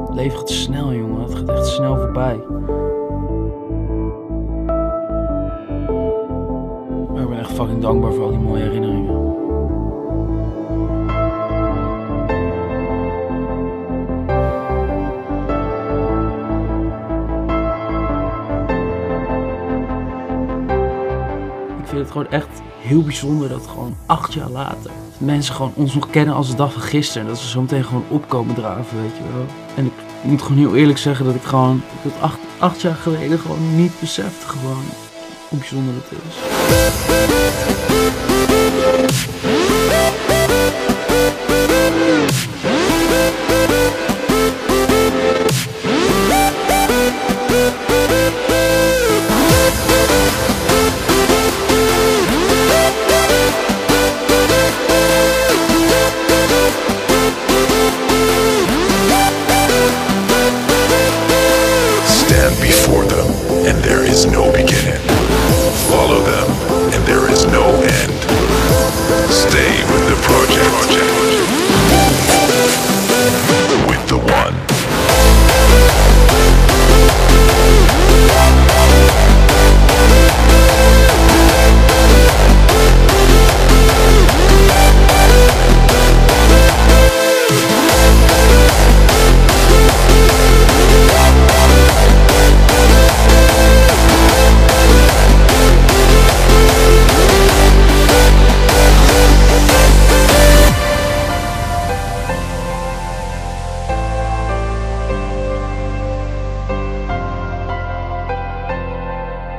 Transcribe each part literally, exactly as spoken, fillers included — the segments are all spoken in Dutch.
Het leven gaat snel, jongen. Het gaat echt snel voorbij. Maar ik ben echt fucking dankbaar voor al die mooie herinneringen. Ik vind het gewoon echt heel bijzonder dat gewoon acht jaar later mensen gewoon ons nog kennen als de dag van gisteren. Dat ze zo meteen gewoon opkomen draven, weet je wel. En ik moet gewoon heel eerlijk zeggen dat ik gewoon dat acht, acht jaar geleden gewoon niet besefte gewoon hoe bijzonder het is. Before them, and there is no beginning. Follow them, and there is no end. Stay with the project. With the one.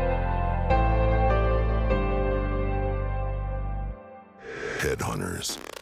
Headhunters.